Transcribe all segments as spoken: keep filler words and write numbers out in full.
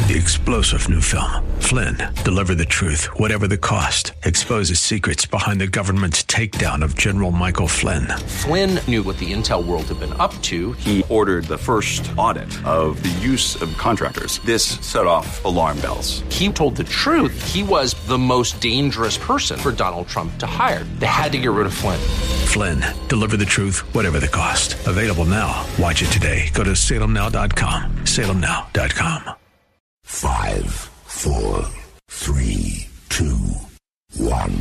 The explosive new film, Flynn, deliver the truth, whatever the cost, exposes secrets behind the government's takedown of General Michael Flynn. Flynn knew what the intel world had been up to. He ordered the first audit of the use of contractors. This set off alarm bells. He told the truth. He was the most dangerous person for Donald Trump to hire. They had to get rid of Flynn. Flynn, deliver the truth, whatever the cost. Available now. Watch it today. Go to salem now dot com. salem now dot com. Five, four, three, two, one.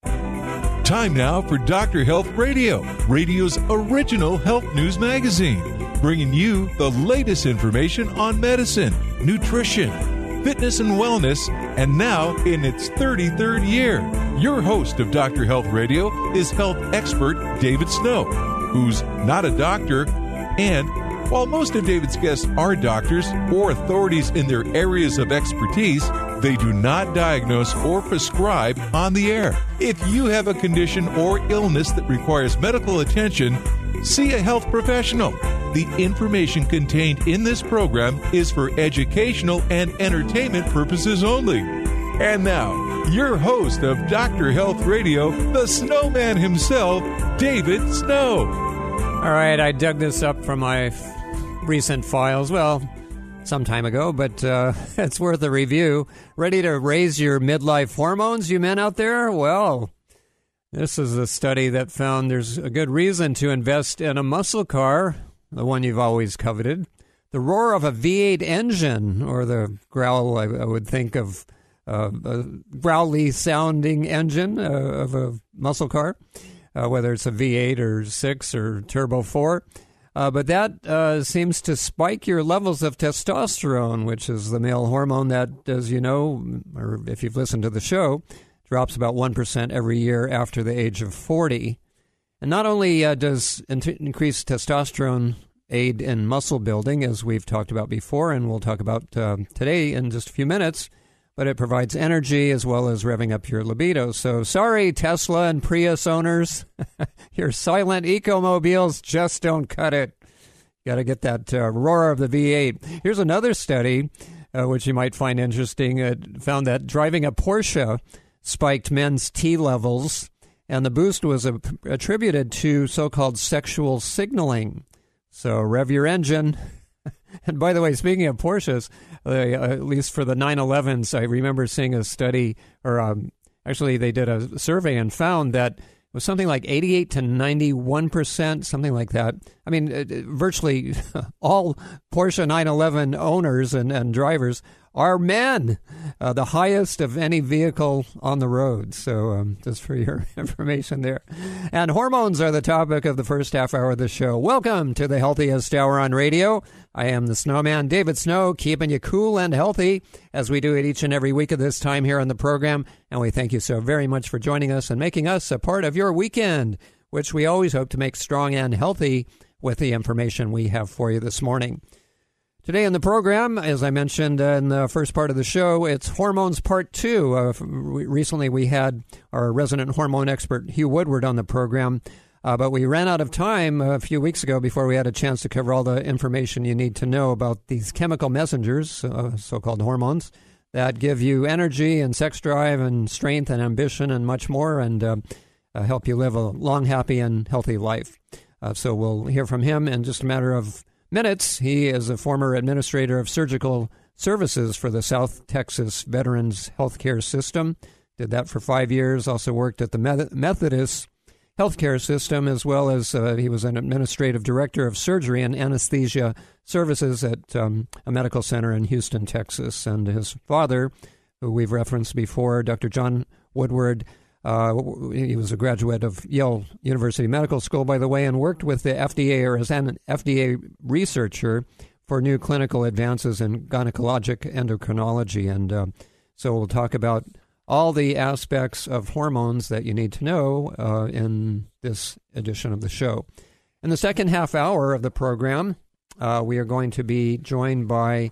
Time now for Doctor Health Radio, radio's original health news magazine, bringing you the latest information on medicine, nutrition, fitness and wellness, and now in its thirty-third year. Your host of Doctor Health Radio is health expert David Snow, who's not a doctor, and while most of David's guests are doctors or authorities in their areas of expertise, they do not diagnose or prescribe on the air. If you have a condition or illness that requires medical attention, see a health professional. The information contained in this program is for educational and entertainment purposes only. And now, your host of Doctor Health Radio, the Snowman himself, David Snow. All right, I dug this up from my recent files, well, some time ago, but uh, it's worth a review. Ready to raise your midlife hormones, you men out there? Well, this is a study that found there's a good reason to invest in a muscle car, the one you've always coveted. The roar of a V eight engine, or the growl, I, I would think of uh, a growly-sounding engine uh, of a muscle car, uh, whether it's a V eight or six or Turbo four. Uh, but that uh, seems to spike your levels of testosterone, which is the male hormone that, as you know, or if you've listened to the show, drops about one percent every year after the age of forty. And not only uh, does in- increased testosterone aid in muscle building, as we've talked about before, and we'll talk about uh, today in just a few minutes, but it provides energy as well as revving up your libido. So sorry, Tesla and Prius owners, your silent ecomobiles just don't cut it. Got to get that uh, roar of the V eight. Here's another study, uh, which you might find interesting. It found that driving a Porsche spiked men's T levels, and the boost was a- attributed to so-called sexual signaling. So rev your engine. And by the way, speaking of Porsches, uh, at least for the nine elevens, I remember seeing a study, or um, actually they did a survey and found that it was something like eighty-eight to ninety-one percent, something like that. I mean, uh, virtually all Porsche nine eleven owners and, and drivers are men, uh, the highest of any vehicle on the road. So um, just for your information there. And hormones are the topic of the first half hour of the show. Welcome to the healthiest hour on radio. I am the Snowman, David Snow, keeping you cool and healthy as we do it each and every week of this time here on the program. And we thank you so very much for joining us and making us a part of your weekend, which we always hope to make strong and healthy with the information we have for you this morning. Today in the program, as I mentioned in the first part of the show, it's Hormones Part two. Uh, recently we had our resident hormone expert, Hugh Woodward, on the program, uh, but we ran out of time a few weeks ago before we had a chance to cover all the information you need to know about these chemical messengers, uh, so-called hormones, that give you energy and sex drive and strength and ambition and much more, and uh, uh, help you live a long, happy, and healthy life. Uh, so we'll hear from him in just a matter of minutes. He is a former administrator of surgical services for the South Texas Veterans Healthcare System. Did that for five years. Also worked at the Methodist Healthcare System, as well as uh, he was an administrative director of surgery and anesthesia services at um, a medical center in Houston, Texas. And his father, who we've referenced before, Doctor John Woodward, Uh, he was a graduate of Yale University Medical School, by the way, and worked with the F D A or as an F D A researcher for new clinical advances in gynecologic endocrinology. And uh, so we'll talk about all the aspects of hormones that you need to know uh, in this edition of the show. In the second half hour of the program, uh, we are going to be joined by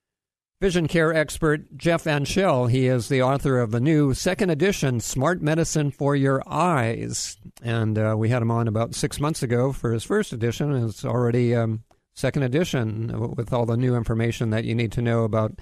vision care expert Jeff Anschel. He is the author of a new second edition, Smart Medicine for Your Eyes. And uh, we had him on about six months ago for his first edition. It's already um, second edition with all the new information that you need to know about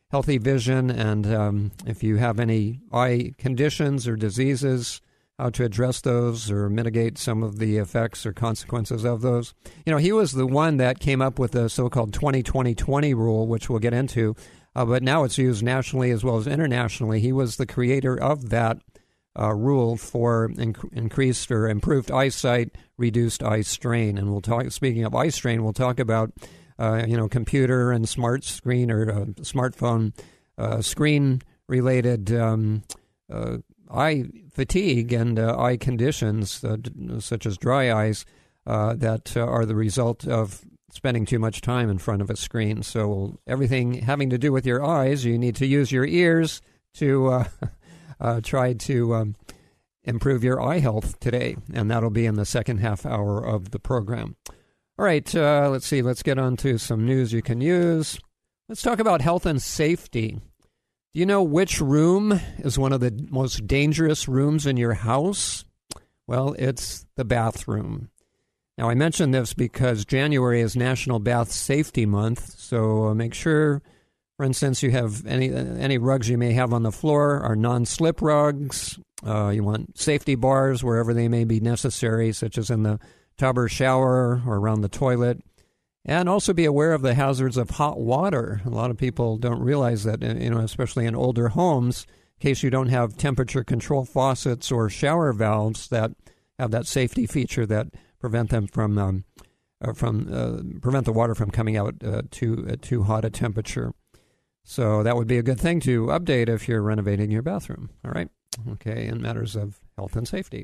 healthy vision, and um, if you have any eye conditions or diseases, how to address those or mitigate some of the effects or consequences of those. You know, he was the one that came up with the so-called twenty twenty twenty rule, which we'll get into, uh, but now it's used nationally as well as internationally. He was the creator of that uh, rule for inc- increased or improved eyesight, reduced eye strain. And we'll talk, speaking of eye strain, we'll talk about, uh, you know, computer and smart screen or uh, smartphone uh, screen-related um, uh eye fatigue and uh, eye conditions uh, such as dry eyes uh, that uh, are the result of spending too much time in front of a screen. So everything having to do with your eyes, you need to use your ears to uh, uh, try to um, improve your eye health today, and that'll be in the second half hour of the program. All right, uh, let's see. Let's get on to some news you can use. Let's talk about health and safety. Do you know which room is one of the most dangerous rooms in your house? Well, it's the bathroom. Now, I mention this because January is National Bath Safety Month, so uh, make sure, for instance, you have any any rugs you may have on the floor are non-slip rugs. Uh, you want safety bars wherever they may be necessary, such as in the tub or shower or around the toilet. And also be aware of the hazards of hot water. A lot of people don't realize that, you know, especially in older homes, in case you don't have temperature control faucets or shower valves that have that safety feature that prevent them from um, uh, from uh, prevent the water from coming out uh, too uh, too hot a temperature. So that would be a good thing to update if you're renovating your bathroom. All right, okay, in matters of health and safety.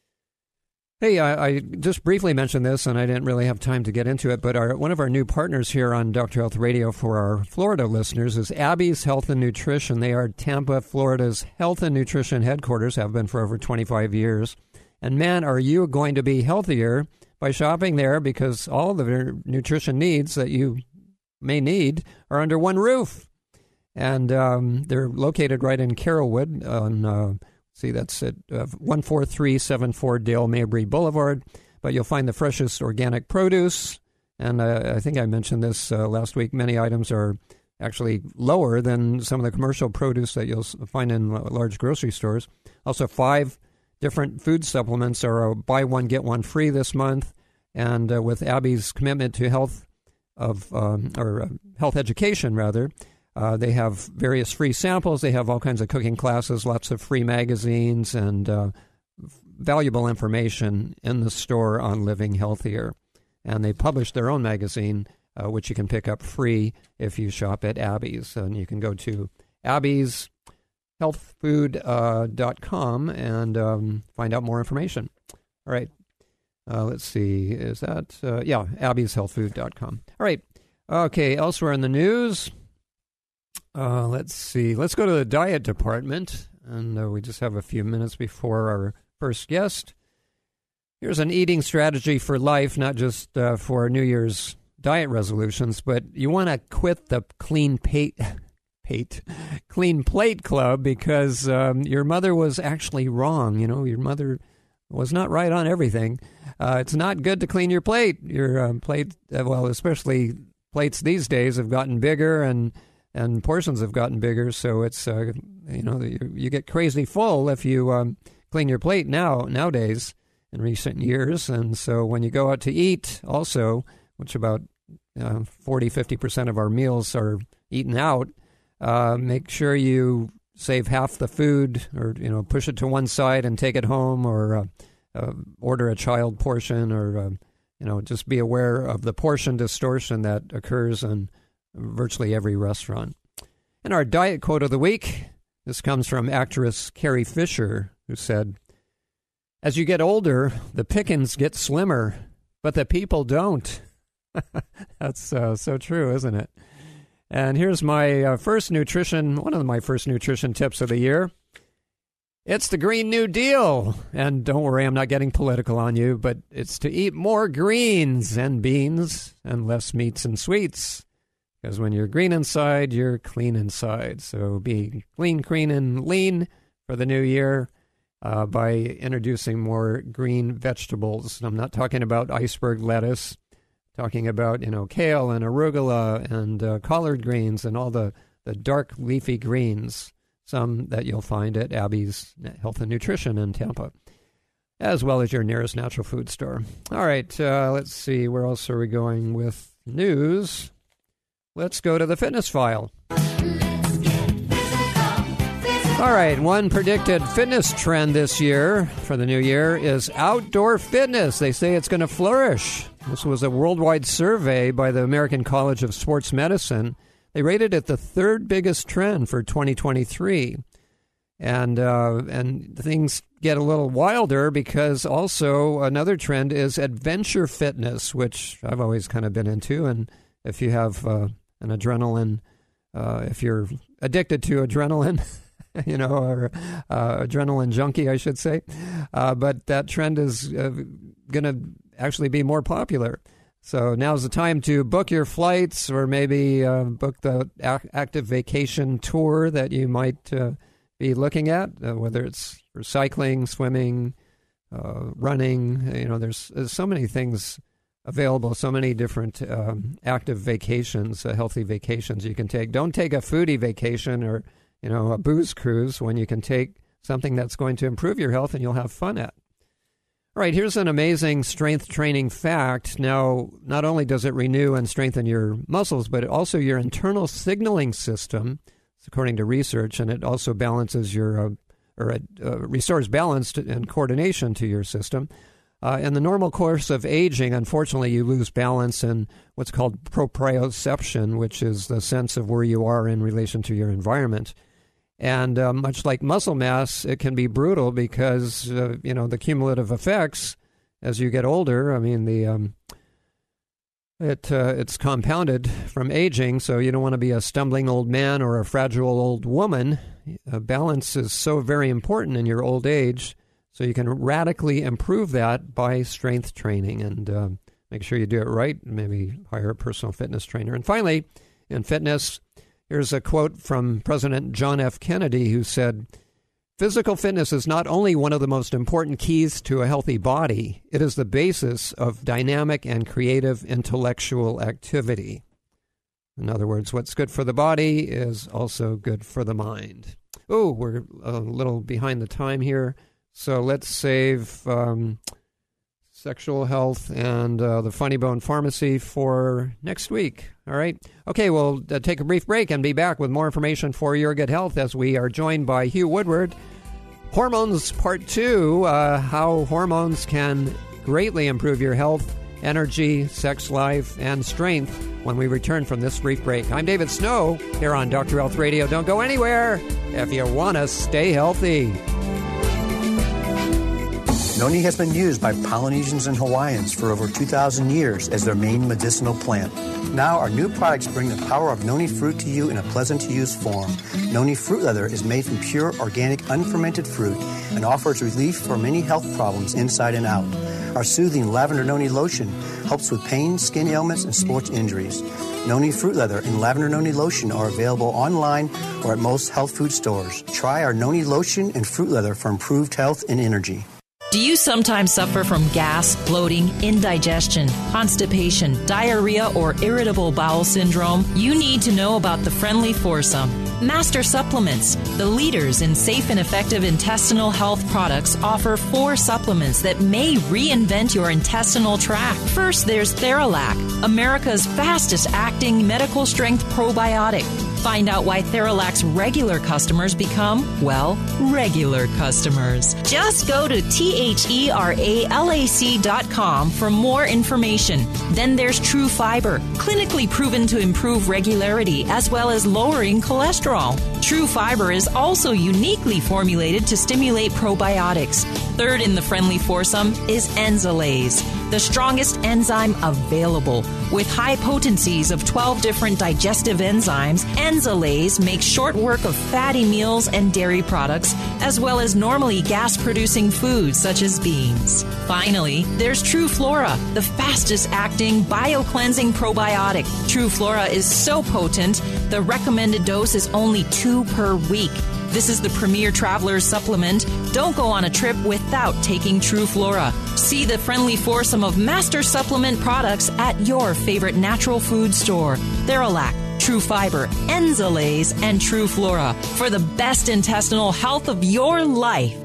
Hey, I, I just briefly mentioned this, and I didn't really have time to get into it, but our, one of our new partners here on Doctor Health Radio for our Florida listeners is Abby's Health and Nutrition. They are Tampa, Florida's health and nutrition headquarters, have been for over twenty-five years. And man, are you going to be healthier by shopping there, because all the nutrition needs that you may need are under one roof. And um, they're located right in Carrollwood on... Uh, See, that's at uh, one four three seven four Dale Mabry Boulevard. But you'll find the freshest organic produce. And uh, I think I mentioned this uh, last week. Many items are actually lower than some of the commercial produce that you'll find in large grocery stores. Also, five different food supplements are a buy one, get one free this month. And uh, with Abby's commitment to health of um, or uh, health education, rather, Uh, they have various free samples. They have all kinds of cooking classes, lots of free magazines, and uh, valuable information in the store on living healthier. And they publish their own magazine, uh, which you can pick up free if you shop at Abby's. And you can go to abby's health food dot com and um, find out more information. All right. Uh, let's see. Is that? Uh, yeah, abby's health food dot com. All right. Okay, elsewhere in the news... Uh, let's see. Let's go to the diet department, and uh, we just have a few minutes before our first guest. Here's an eating strategy for life, not just uh, for New Year's diet resolutions, but you want to quit the clean plate, plate, clean plate club because um, your mother was actually wrong. You know, your mother was not right on everything. Uh, it's not good to clean your plate. Your um, plate, uh, well, especially plates these days have gotten bigger and. And portions have gotten bigger, so it's, uh, you know, you, you get crazy full if you um, clean your plate now nowadays in recent years. And so when you go out to eat also, which about uh, forty, fifty percent of our meals are eaten out, uh, make sure you save half the food or, you know, push it to one side and take it home, or uh, uh, order a child portion, or, uh, you know, just be aware of the portion distortion that occurs in virtually every restaurant. And our diet quote of the week, this comes from actress Carrie Fisher, who said, "As you get older, the pickings get slimmer, but the people don't." That's uh, so true, isn't it? And here's my uh, first nutrition, one of my first nutrition tips of the year. It's the Green New Deal. And don't worry, I'm not getting political on you, but it's to eat more greens and beans and less meats and sweets. Because when you're green inside, you're clean inside. So be clean, green, and lean for the new year uh, by introducing more green vegetables. I'm not talking about iceberg lettuce. I'm talking about, you know, kale and arugula and uh, collard greens and all the, the dark leafy greens, some that you'll find at Abby's Health and Nutrition in Tampa, as well as your nearest natural food store. All right, uh, let's see. Where else are we going with news? Let's go to the fitness file. All right, one predicted fitness trend this year for the new year is outdoor fitness. They say it's going to flourish. This was a worldwide survey by the American College of Sports Medicine. They rated it the third biggest trend for twenty twenty-three. And uh, and things get a little wilder because also another trend is adventure fitness, which I've always kind of been into. And if you have uh, an adrenaline, uh, if you're addicted to adrenaline, you know, or uh, adrenaline junkie, I should say. Uh, but that trend is uh, going to actually be more popular. So now's the time to book your flights or maybe uh, book the ac- active vacation tour that you might uh, be looking at, uh, whether it's for cycling, swimming, uh, running. You know, there's, there's so many things available, so many different um, active vacations, uh, healthy vacations you can take. Don't take a foodie vacation or you know, a booze cruise when you can take something that's going to improve your health and you'll have fun at. All right, here's an amazing strength training fact. Now, not only does it renew and strengthen your muscles, but also your internal signaling system, according to research, and it also balances your, uh, or it uh, restores balance and coordination to your system. Uh, in the normal course of aging, unfortunately, you lose balance and what's called proprioception, which is the sense of where you are in relation to your environment. And uh, much like muscle mass, it can be brutal because, uh, you know, the cumulative effects as you get older, I mean, the um, it uh, it's compounded from aging, so you don't want to be a stumbling old man or a fragile old woman. Uh, balance is so very important in your old age, so you can radically improve that by strength training and uh, make sure you do it right, maybe hire a personal fitness trainer. And finally, in fitness, here's a quote from President John F. Kennedy, who said, "Physical fitness is not only one of the most important keys to a healthy body, it is the basis of dynamic and creative intellectual activity." In other words, what's good for the body is also good for the mind. Oh, we're a little behind the time here, so let's save um, sexual health and uh, the Funny Bone Pharmacy for next week. All right. Okay, we'll uh, take a brief break and be back with more information for your good health as we are joined by Hugh Woodward. Hormones Part two, uh, how hormones can greatly improve your health, energy, sex life, and strength when we return from this brief break. I'm David Snow here on Doctor Health Radio. Don't go anywhere if you want to stay healthy. Noni has been used by Polynesians and Hawaiians for over two thousand years as their main medicinal plant. Now our new products bring the power of noni fruit to you in a pleasant-to-use form. Noni Fruit Leather is made from pure, organic, unfermented fruit and offers relief for many health problems inside and out. Our soothing Lavender Noni Lotion helps with pain, skin ailments, and sports injuries. Noni Fruit Leather and Lavender Noni Lotion are available online or at most health food stores. Try our Noni Lotion and Fruit Leather for improved health and energy. Do you sometimes suffer from gas, bloating, indigestion, constipation, diarrhea, or irritable bowel syndrome? You need to know about the Friendly Foursome. Master Supplements, the leaders in safe and effective intestinal health products, offer four supplements that may reinvent your intestinal tract. First, there's Theralac, America's fastest-acting medical-strength probiotic. Find out why Theralac's regular customers become, well, regular customers. Just go to T H E R A L A C dot com for more information. Then there's True Fiber, clinically proven to improve regularity as well as lowering cholesterol. True Fiber is also uniquely formulated to stimulate probiotics. Third in the Friendly Foursome is Enzalase, the strongest enzyme available. With high potencies of twelve different digestive enzymes, Enzalase makes short work of fatty meals and dairy products, as well as normally gas-producing foods such as beans. Finally, there's True Flora, the fastest-acting bio-cleansing probiotic. True Flora is so potent, the recommended dose is only two per week. This is the premier traveler's supplement. Don't go on a trip without taking True Flora. See the Friendly Foursome of Master Supplement products at your favorite natural food store. Theralac, True Fiber, Enzalase, and True Flora for the best intestinal health of your life.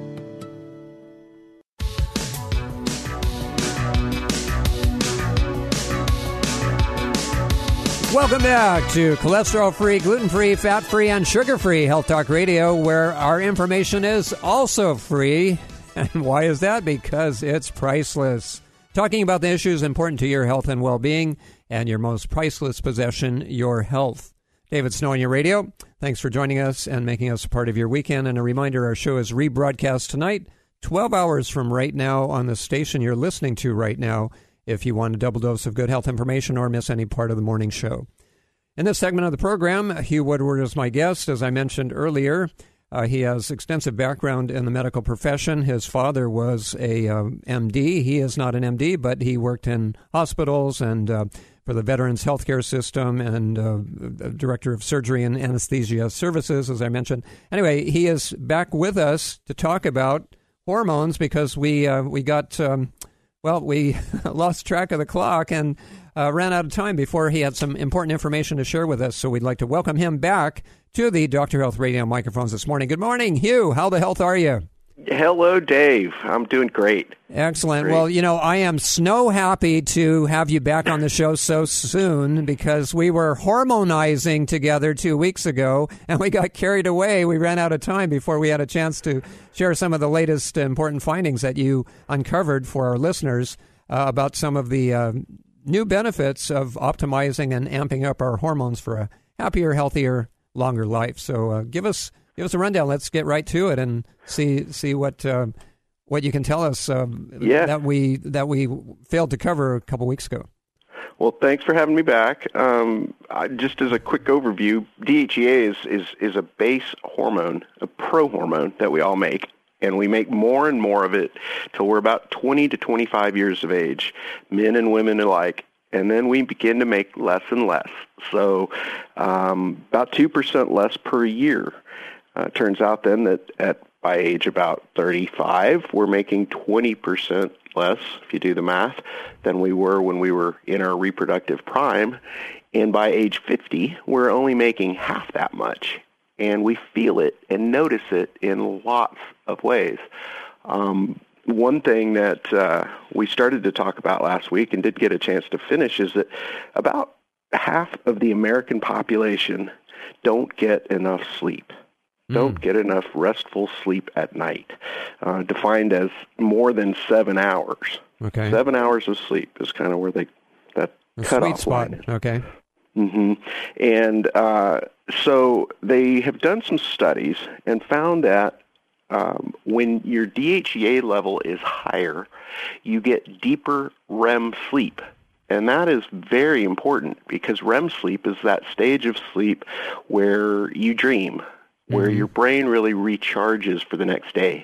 Welcome back to cholesterol-free, gluten-free, fat-free, and sugar-free Health Talk Radio, where our information is also free. And why is that? Because it's priceless. Talking about the issues important to your health and well-being and your most priceless possession, your health. David Snow on your radio. Thanks for joining us and making us a part of your weekend. And a reminder, our show is rebroadcast tonight, twelve hours from right now on the station you're listening to right now, if you want a double dose of good health information or miss any part of the morning show. In this segment of the program, Hugh Woodward is my guest. As I mentioned earlier, uh, he has extensive background in the medical profession. His father was a uh, M D. He is not an M D, but he worked in hospitals and uh, for the Veterans Healthcare System and uh, Director of Surgery and Anesthesia Services, as I mentioned. Anyway, he is back with us to talk about hormones because we uh, we got... Um, Well, we lost track of the clock and uh, ran out of time before he had some important information to share with us. So we'd like to welcome him back to the Doctor Health Radio microphones this morning. Good morning, Hugh. How the health are you? Hello, Dave. I'm doing great. Excellent. Great. Well, you know, I am snow happy to have you back on the show so soon because we were hormonizing together two weeks ago and we got carried away. We ran out of time before we had a chance to share some of the latest important findings that you uncovered for our listeners uh, about some of the uh, new benefits of optimizing and amping up our hormones for a happier, healthier, longer life. So uh, give us give us a rundown. Let's get right to it and see see what uh, what you can tell us uh, yeah. that we that we failed to cover a couple weeks ago. Well, thanks for having me back. Um, I, just as a quick overview, D H E A is, is, is a base hormone, a prohormone that we all make, and we make more and more of it till we're about twenty to twenty-five years of age, men and women alike, and then we begin to make less and less. So um, about two percent less per year. Uh, turns out then that at by age about thirty-five, we're making twenty percent less, if you do the math, than we were when we were in our reproductive prime. And by age fifty, we're only making half that much. And we feel it and notice it in lots of ways. Um, one thing that uh, we started to talk about last week and did get a chance to finish is that about half of the American population don't get enough sleep. Don't get enough restful sleep at night, uh, defined as more than seven hours. Okay. Seven hours of sleep is kind of where they that a cutoff sweet spot. line is. Okay. Mm-hmm. And uh, so they have done some studies and found that um, when your D H E A level is higher, you get deeper R E M sleep. And that is very important because R E M sleep is that stage of sleep where you dream, where mm-hmm. your brain really recharges for the next day.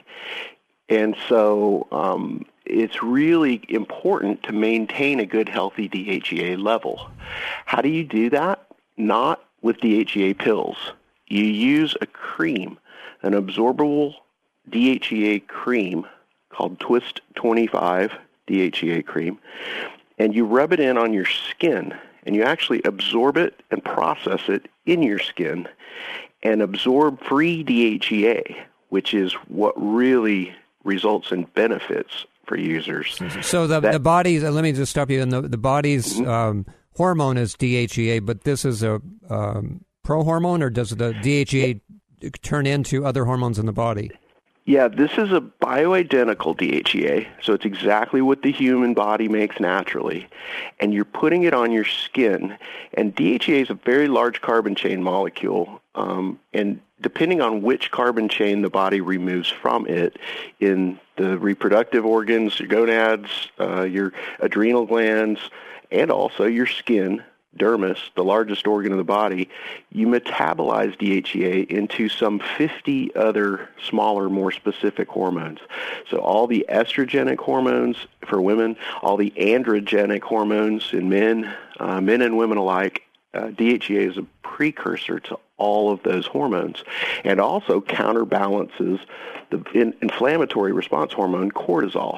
And so um, it's really important to maintain a good, healthy D H E A level. How do you do that? Not with D H E A pills. You use a cream, an absorbable D H E A cream called Twist twenty-five D H E A cream, and you rub it in on your skin, and you actually absorb it and process it in your skin and absorb free D H E A, which is what really results in benefits for users. So the, that, the body's, let me just stop you, and the, the body's mm-hmm. um, hormone is D H E A, but this is a um, prohormone, or does the D H E A turn into other hormones in the body? Yeah, this is a bioidentical D H E A, so it's exactly what the human body makes naturally, and you're putting it on your skin, and D H E A is a very large carbon chain molecule, um, and depending on which carbon chain the body removes from it, in the reproductive organs, your gonads, uh, your adrenal glands, and also your skin, dermis, the largest organ of the body, you metabolize D H E A into some fifty other smaller, more specific hormones. So all the estrogenic hormones for women, all the androgenic hormones in men, uh, men and women alike, uh, D H E A is a precursor to all of those hormones, and also counterbalances the in- inflammatory response hormone cortisol.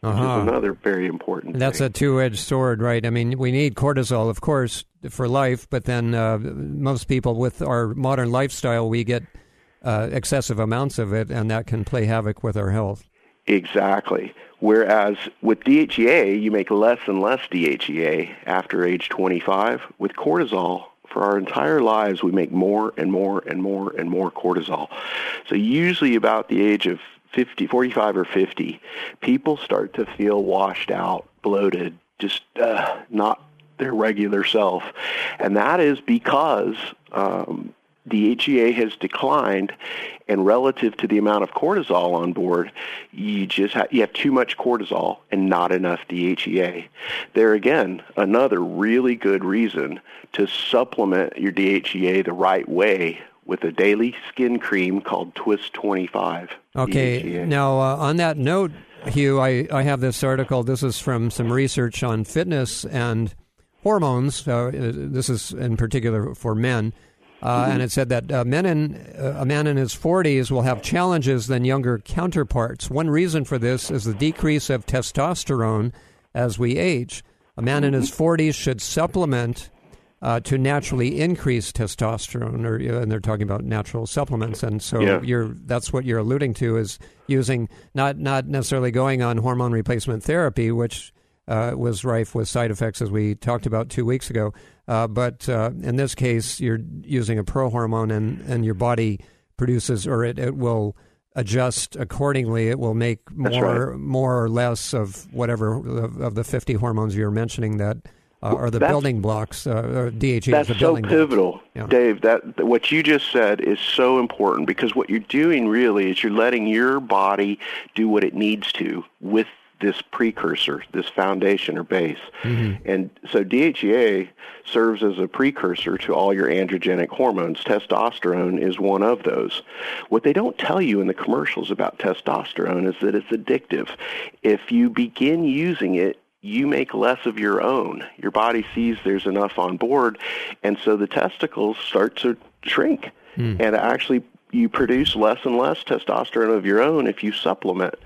which Uh-huh. is another very important That's thing. a two-edged sword, right? I mean, we need cortisol, of course, for life, but then uh, most people with our modern lifestyle, we get uh, excessive amounts of it, and that can play havoc with our health. Exactly. Whereas with D H E A, you make less and less D H E A after age twenty-five. With cortisol, for our entire lives, we make more and more and more and more cortisol. So usually about the age of fifty, forty-five or fifty, people start to feel washed out, bloated, just uh, not their regular self. And that is because um, D H E A has declined, and relative to the amount of cortisol on board, you just ha- you have too much cortisol and not enough D H E A. There again, another really good reason to supplement your D H E A the right way with a daily skin cream called Twist twenty-five. Okay, D H E A. now uh, on that note, Hugh, I, I have this article. This is from some research on fitness and hormones. Uh, this is in particular for men. Uh, mm-hmm. And it said that uh, men in, uh, a man in his forties will have challenges than younger counterparts. One reason for this is the decrease of testosterone as we age. A man mm-hmm. in his forties should supplement uh, to naturally increase testosterone, or, and they're talking about natural supplements. And so yeah. you're that's what you're alluding to, is using not not necessarily going on hormone replacement therapy, which uh, was rife with side effects, as we talked about two weeks ago. Uh, but uh, in this case, you're using a prohormone, and, and your body produces, or it, it will adjust accordingly. It will make more right. more or less of whatever of, of the fifty hormones you're mentioning that uh, are the that's, building blocks. Uh, D H E that's is the so building pivotal, blocks. Yeah. Dave. That what you just said is so important, because what you're doing really is you're letting your body do what it needs to with this precursor, this foundation or base. Mm-hmm. And so D H E A serves as a precursor to all your androgenic hormones. Testosterone is one of those. What they don't tell you in the commercials about testosterone is that it's addictive. If you begin using it, you make less of your own. Your body sees there's enough on board, and so the testicles start to shrink. Mm. And actually, you produce less and less testosterone of your own if you supplement.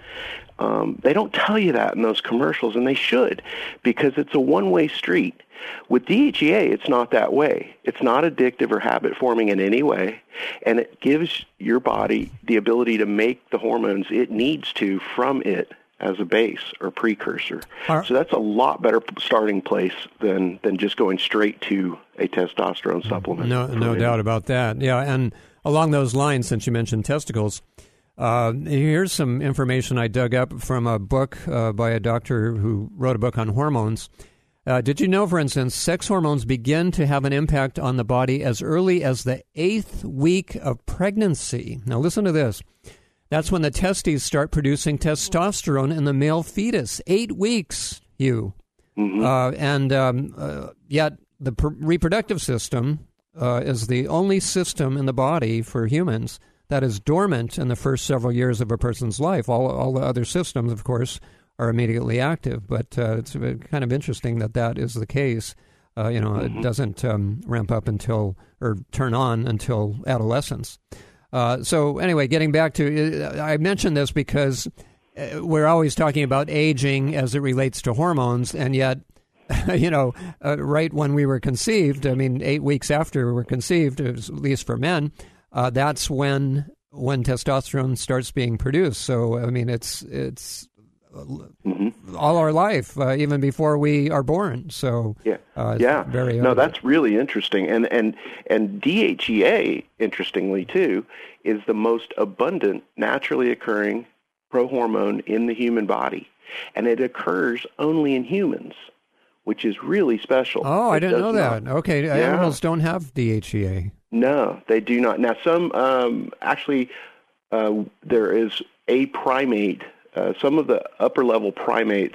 Um, they don't tell you that in those commercials, and they should, because it's a one-way street. With D H E A, it's not that way. It's not addictive or habit-forming in any way, and it gives your body the ability to make the hormones it needs to from it as a base or precursor. Are, so that's a lot better starting place than, than just going straight to a testosterone supplement. No, no doubt about that. Yeah, and along those lines, since you mentioned testicles, Uh, here's some information I dug up from a book uh, by a doctor who wrote a book on hormones. Uh, did you know, for instance, sex hormones begin to have an impact on the body as early as the eighth week of pregnancy? Now listen to this. That's when the testes start producing testosterone in the male fetus. Eight weeks, Hugh. Mm-hmm. Uh, and um, uh, yet the pr- reproductive system uh, is the only system in the body for humans that is dormant in the first several years of a person's life. All all the other systems, of course, are immediately active. But uh, it's kind of interesting that that is the case. Uh, you know, mm-hmm. It doesn't um, ramp up until, or turn on until adolescence. Uh, so anyway, getting back to, I mentioned this because we're always talking about aging as it relates to hormones, and yet, you know, uh, right when we were conceived, I mean, eight weeks after we were conceived, at least for men, Uh, that's when when testosterone starts being produced. So I mean, it's it's mm-hmm. all our life, uh, even before we are born. So yeah, uh, yeah. Very no, that's really interesting. And and and D H E A, interestingly too, is the most abundant naturally occurring prohormone in the human body, and it occurs only in humans, which is really special. Oh, I it didn't know that. Not, okay, yeah. Animals don't have D H E A. No, they do not. Now, some um, actually, uh, there is a primate. Uh, some of the upper-level primates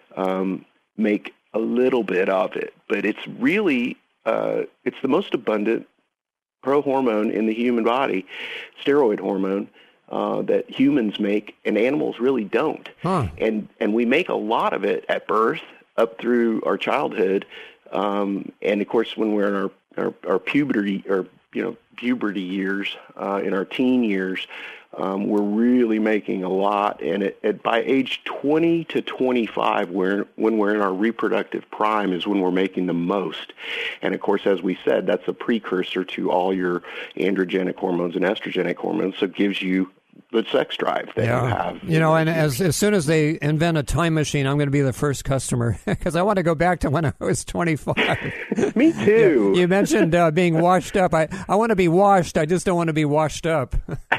um, make a little bit of it, but it's really uh, it's the most abundant prohormone in the human body, steroid hormone uh, that humans make, and animals really don't. Huh. And and we make a lot of it at birth, up through our childhood, um, and of course when we're in our Our, our puberty or you know, puberty years, uh, in our teen years, um, we're really making a lot. And it, it, by age twenty to twenty-five, we're, when we're in our reproductive prime, is when we're making the most. And, of course, as we said, that's a precursor to all your androgenic hormones and estrogenic hormones, so it gives you the sex drive that yeah. you have. You know, and as as soon as they invent a time machine, I'm going to be the first customer because I want to go back to when I was twenty-five. Me too. You, you mentioned uh, being washed up. I, I want to be washed. I just don't want to be washed up.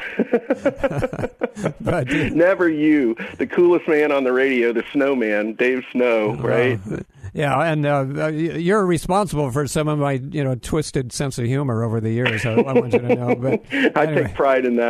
But, never you. The coolest man on the radio, the snowman, Dave Snow, right? Uh, yeah, and uh, you're responsible for some of my, you know, twisted sense of humor over the years. I, I want you to know. But I anyway. take pride in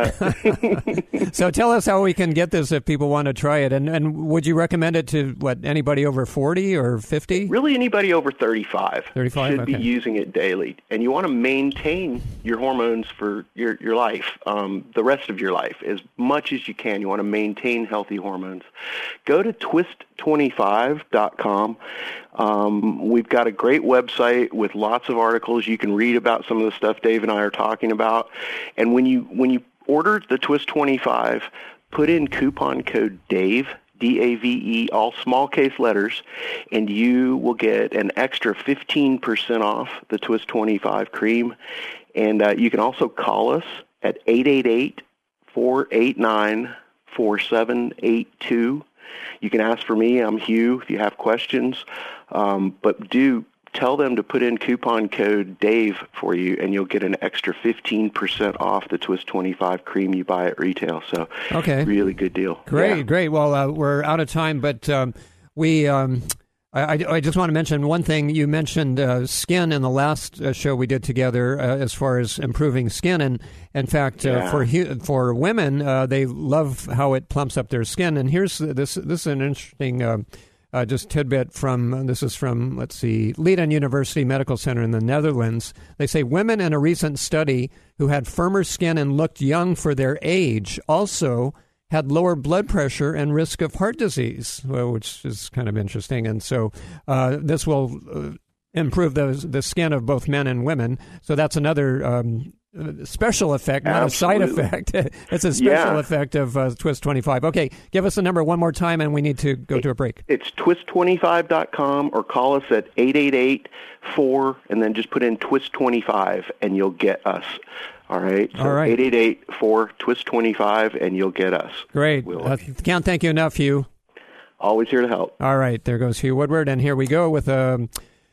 that. So tell us how we can get this if people want to try it. And, and would you recommend it to, what, anybody over forty or fifty? Really, anybody over thirty-five, thirty-five? should Okay. be using it daily. And you want to maintain your hormones for your, your life, um, the rest of your life, as much as you can. You want to maintain healthy hormones. Go to twist twenty-five dot com. Um, we've got a great website with lots of articles. You can read about some of the stuff Dave and I are talking about. And when you when you order the Twist twenty-five, put in coupon code DAVE, D A V E, all small case letters, and you will get an extra fifteen percent off the Twist twenty-five cream. And uh, you can also call us at eight eight eight, four eight nine, four seven eight two. You can ask for me. I'm Hugh if you have questions. Um, but do tell them to put in coupon code DAVE for you, and you'll get an extra fifteen percent off the Twist twenty-five cream you buy at retail. So, okay. Really good deal. Great, yeah. great. Well, uh, we're out of time, but um, we. Um, I, I just want to mention one thing. You mentioned uh, skin in the last uh, show we did together, uh, as far as improving skin, and in fact, uh, yeah. for hu- for women, uh, they love how it plumps up their skin. And here's this. This is an interesting. Uh, Uh, just tidbit from, this is from, let's see, Leiden University Medical Center in the Netherlands. They say women in a recent study who had firmer skin and looked young for their age also had lower blood pressure and risk of heart disease, well, which is kind of interesting. And so uh, this will uh, improve the, the skin of both men and women. So that's another um, special effect, not Absolutely. a side effect. It's a special Yeah. effect of uh, Twist twenty-five. Okay, give us the number one more time, and we need to go to a break. It's twist twenty-five dot com, or call us at eight eight eight, four, and then just put in twist twenty-five, and you'll get us. All right? So All right. eight eight eight, four, twist twenty-five, and you'll get us. Great. We'll, uh, can't thank you enough, Hugh. Always here to help. All right, there goes Hugh Woodward, and here we go with a...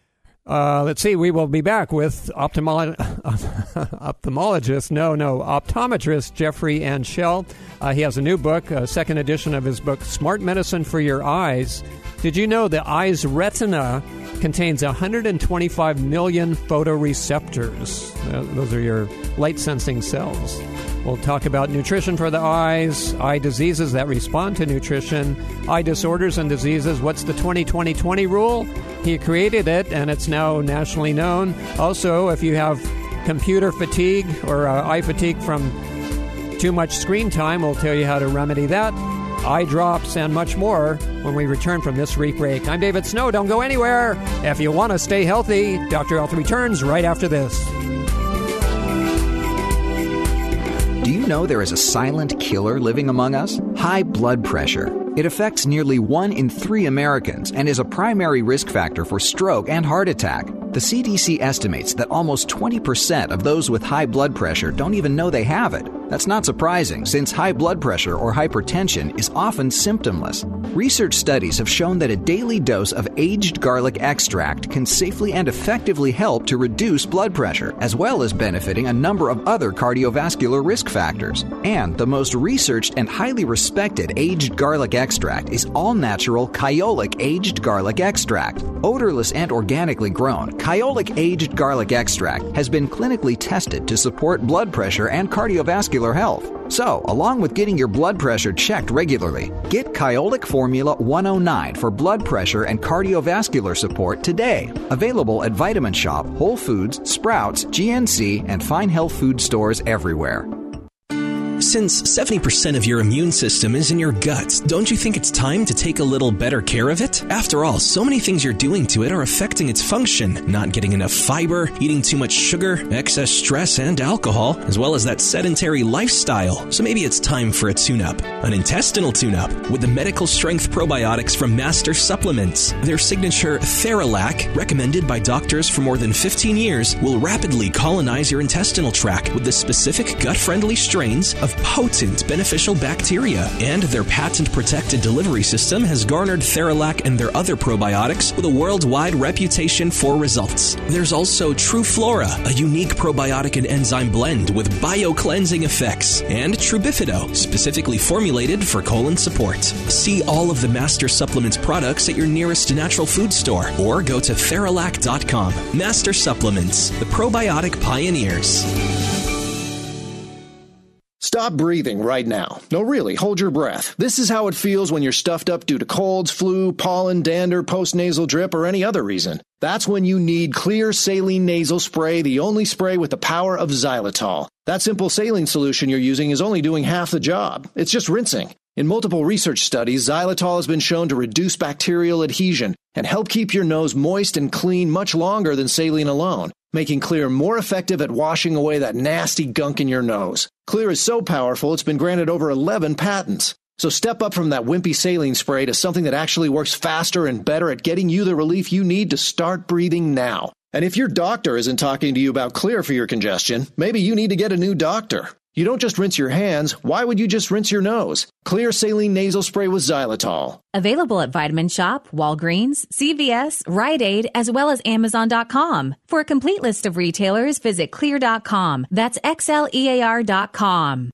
Uh, let's see, we will be back with ophthalmolo- ophthalmologist, no, no, optometrist Jeffrey Anschel. Uh, he has a new book, a second edition of his book, Smart Medicine for Your Eyes. Did you know the eye's retina contains one hundred twenty-five million photoreceptors? Uh, those are your light-sensing cells. We'll talk about nutrition for the eyes, eye diseases that respond to nutrition, eye disorders and diseases. What's the twenty twenty twenty rule? He created it, and it's now nationally known. Also, if you have computer fatigue or uh, eye fatigue from too much screen time, we'll tell you how to remedy that. Eye drops and much more when we return from this brief break. I'm David Snow. Don't go anywhere. If you want to stay healthy, Doctor Health returns right after this. Do you know there is a silent killer living among us? High blood pressure. It affects nearly one in three Americans and is a primary risk factor for stroke and heart attack. The C D C estimates that almost twenty percent of those with high blood pressure don't even know they have it. That's not surprising, since high blood pressure or hypertension is often symptomless. Research studies have shown that a daily dose of aged garlic extract can safely and effectively help to reduce blood pressure, as well as benefiting a number of other cardiovascular risk factors. And the most researched and highly respected aged garlic extract is all-natural Kyolic aged garlic extract. Odorless and organically grown, Kyolic aged garlic extract has been clinically tested to support blood pressure and cardiovascular health. So, along with getting your blood pressure checked regularly, get Kyolic Formula one oh nine for blood pressure and cardiovascular support today. Available at Vitamin Shop, Whole Foods, Sprouts, G N C, and fine health food stores everywhere. Since seventy percent of your immune system is in your gut, don't you think it's time to take a little better care of it? After all, so many things you're doing to it are affecting its function. Not getting enough fiber, eating too much sugar, excess stress and alcohol, as well as that sedentary lifestyle. So maybe it's time for a tune-up. An intestinal tune-up with the medical strength probiotics from Master Supplements. Their signature Theralac, recommended by doctors for more than fifteen years, will rapidly colonize your intestinal tract with the specific gut-friendly strains of potent beneficial bacteria. And their patent-protected delivery system has garnered Theralac and their other probiotics with a worldwide reputation for results. There's also True Flora, a unique probiotic and enzyme blend with bio-cleansing effects, and Trubifido, specifically formulated for colon support. See all of the Master Supplements products at your nearest natural food store or go to Theralac dot com. Master Supplements, the probiotic pioneers. Stop breathing right now. No, really, hold your breath. This is how it feels when you're stuffed up due to colds, flu, pollen, dander, postnasal drip, or any other reason. That's when you need Clear Saline Nasal Spray, the only spray with the power of xylitol. That simple saline solution you're using is only doing half the job. It's just rinsing. In multiple research studies, xylitol has been shown to reduce bacterial adhesion and help keep your nose moist and clean much longer than saline alone, making Clear more effective at washing away that nasty gunk in your nose. Clear is so powerful, it's been granted over eleven patents. So step up from that wimpy saline spray to something that actually works faster and better at getting you the relief you need to start breathing now. And if your doctor isn't talking to you about Clear for your congestion, maybe you need to get a new doctor. You don't just rinse your hands. Why would you just rinse your nose? Clear Saline Nasal Spray with xylitol. Available at Vitamin Shop, Walgreens, C V S, Rite Aid, as well as Amazon dot com. For a complete list of retailers, visit clear dot com. That's X L E A R dot com.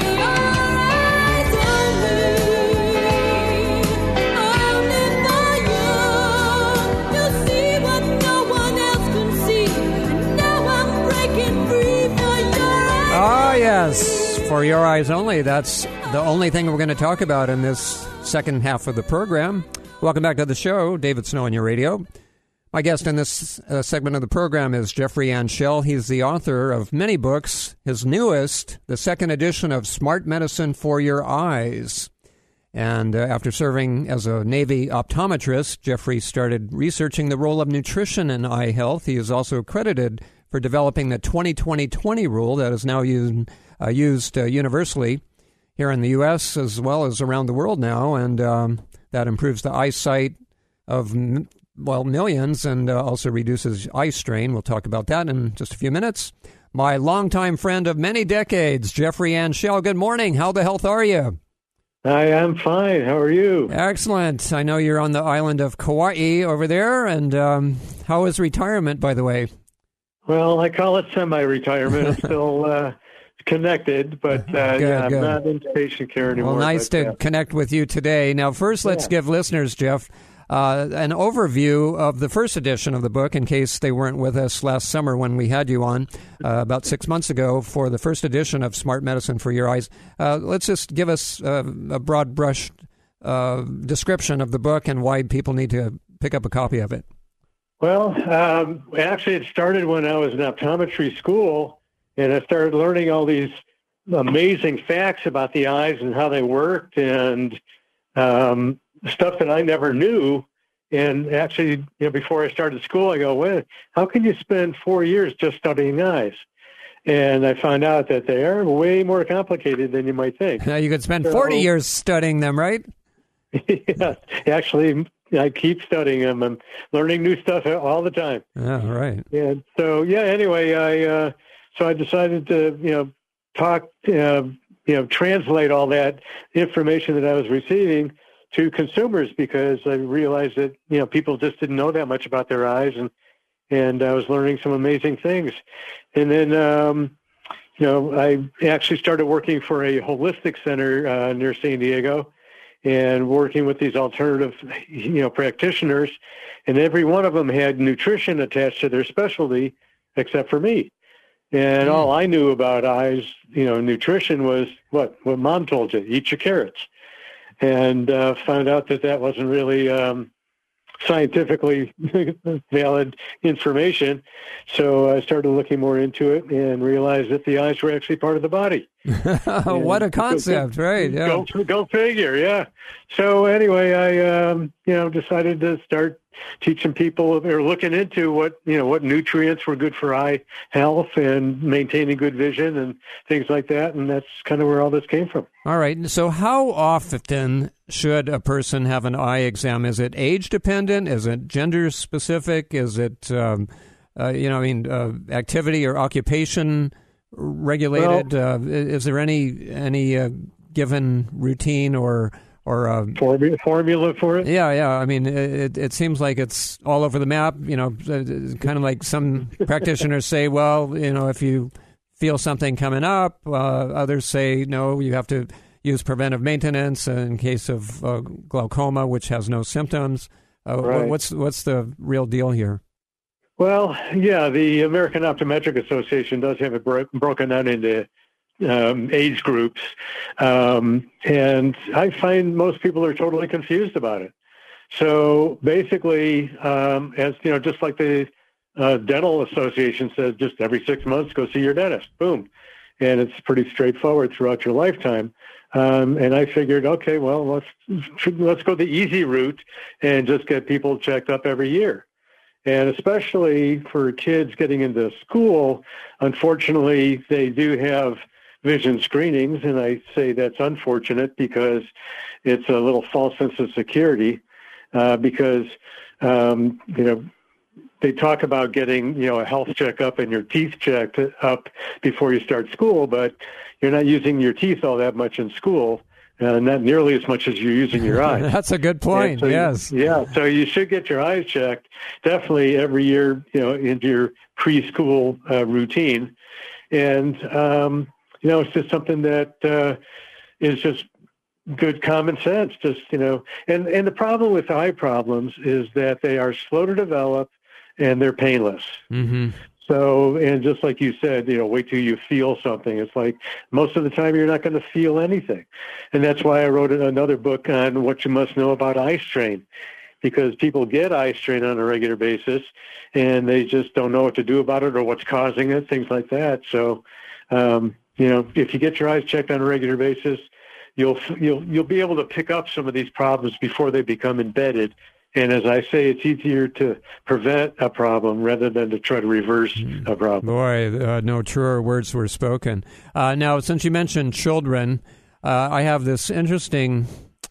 Ah, yes, for your eyes only. That's the only thing we're going to talk about in this second half of the program. Welcome back to the show. David Snow on your radio. My guest in this uh, segment of the program is Jeffrey Anschel. He's the author of many books. His newest, the second edition of Smart Medicine for Your Eyes. And uh, after serving as a Navy optometrist, Jeffrey started researching the role of nutrition in eye health. He is also credited for developing the twenty twenty twenty rule that is now used, uh, used uh, universally here in the U S as well as around the world now, and um, that improves the eyesight of, well, millions and uh, also reduces eye strain. We'll talk about that in just a few minutes. My longtime friend of many decades, Jeffrey Anschel. Good morning. How the health are you? I am fine. How are you? Excellent. I know you're on the island of Kauai over there, and um, how is retirement, by the way? Well, I call it semi-retirement. I'm still uh, connected, but uh, good, yeah, I'm good. not in patient care anymore. Well, nice but, to yeah. connect with you today. Now, first, let's Yeah. give listeners, Jeff, uh, an overview of the first edition of the book in case they weren't with us last summer when we had you on uh, about six months ago for the first edition of Smart Medicine for Your Eyes. Uh, let's just give us uh, a broad brush uh, description of the book and why people need to pick up a copy of it. Well, um, actually, it started when I was in optometry school, and I started learning all these amazing facts about the eyes and how they worked, and um, stuff that I never knew. And actually, you know, before I started school, I go, "Well, how can you spend four years just studying eyes?" And I found out that they are way more complicated than you might think. Now, you could spend So- forty years studying them, right? Yeah, actually, I keep studying them. I'm learning new stuff all the time. Yeah, right. And so, yeah, anyway, I uh, so I decided to, you know, talk, uh, you know, translate all that information that I was receiving to consumers, because I realized that, you know, people just didn't know that much about their eyes, and and I was learning some amazing things. And then, um, you know, I actually started working for a holistic center uh, near San Diego, and working with these alternative, you know, practitioners, and every one of them had nutrition attached to their specialty, except for me. And mm. all I knew about eyes, you know, nutrition was what what Mom told you: eat your carrots. And uh, found out that that wasn't really um, scientifically valid information. So I started looking more into it and realized that the eyes were actually part of the body. What a concept, go, right? Yeah. Go, go figure, yeah. So anyway, I um, you know decided to start teaching people or looking into what you know what nutrients were good for eye health and maintaining good vision and things like that, and that's kind of where all this came from. All right. So how often should a person have an eye exam? Is it age dependent? Is it gender specific? Is it um, uh, you know I mean uh, activity or occupation regulated? Well, uh, is there any any uh, given routine or Or uh, formula, formula for it? Yeah, yeah. I mean, it, it seems like it's all over the map. You know, kind of like some practitioners say, well, you know, if you feel something coming up, uh, others say, no, you have to use preventive maintenance in case of uh, glaucoma, which has no symptoms. Uh, right. What's what's the real deal here? Well, yeah, the American Optometric Association does have it bro- broken down into Um, age groups, um, and I find most people are totally confused about it. So basically, um, as you know, just like the uh, Dental Association says, just every six months, go see your dentist. Boom, and it's pretty straightforward throughout your lifetime. Um, and I figured, okay, well, let's let's go the easy route and just get people checked up every year. And especially for kids getting into school, unfortunately, they do have vision screenings, and I say that's unfortunate because it's a little false sense of security uh, because, um, you know, they talk about getting, you know, a health checkup and your teeth checked up before you start school, but you're not using your teeth all that much in school, uh, not nearly as much as you're using your eyes. That's a good point, so yes. You, yeah, so you should get your eyes checked definitely every year, you know, into your preschool uh, routine. And, um, You know, it's just something that uh, is just good common sense. Just, you know, and, and the problem with eye problems is that they are slow to develop and they're painless. Mm-hmm. So, and just like you said, you know, wait till you feel something. It's like most of the time you're not going to feel anything. And that's why I wrote another book on what you must know about eye strain, because people get eye strain on a regular basis and they just don't know what to do about it or what's causing it, things like that. So, um, you know, if you get your eyes checked on a regular basis, you'll you'll you'll be able to pick up some of these problems before they become embedded. And as I say, it's easier to prevent a problem rather than to try to reverse a problem. Boy, uh, no truer words were spoken. Uh, now, since you mentioned children, uh, I have this interesting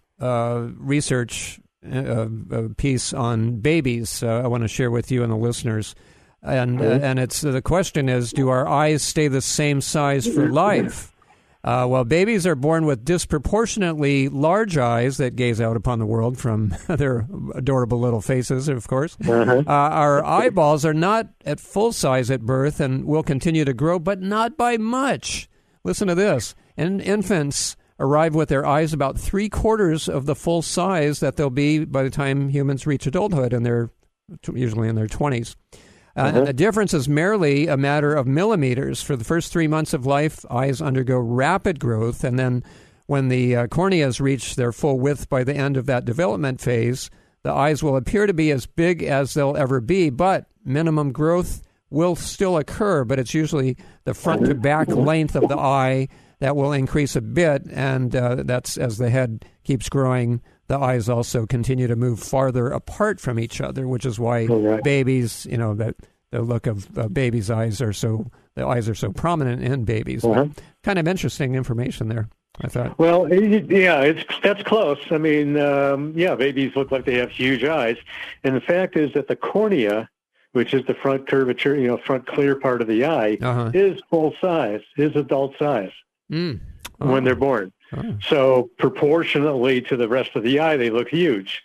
uh, research uh, piece on babies uh, I want to share with you and the listeners. And uh, and it's uh, the question is, do our eyes stay the same size for life? Uh, well, babies are born with disproportionately large eyes that gaze out upon the world from their adorable little faces, of course. Uh-huh. Uh, our eyeballs are not at full size at birth and will continue to grow, but not by much. Listen to this. And infants arrive with their eyes about three quarters of the full size that they'll be by the time humans reach adulthood, and they're usually in their twenties. Uh, uh-huh. And the difference is merely a matter of millimeters. For the first three months of life, eyes undergo rapid growth, and then when the uh, corneas reach their full width by the end of that development phase, the eyes will appear to be as big as they'll ever be, but minimum growth will still occur, but it's usually the front to back length of the eye that will increase a bit, and uh, that's as the head keeps growing. The eyes also continue to move farther apart from each other, which is why right. babies, you know, that the look of uh, babies' eyes are so, the eyes are so prominent in babies. Uh-huh. Kind of interesting information there, I thought. Well, yeah, it's that's close. I mean, um, yeah, babies look like they have huge eyes. And the fact is that the cornea, which is the front curvature, you know, front clear part of the eye, uh-huh. is full size, is adult size mm. oh. when they're born. Oh. So proportionately to the rest of the eye, they look huge.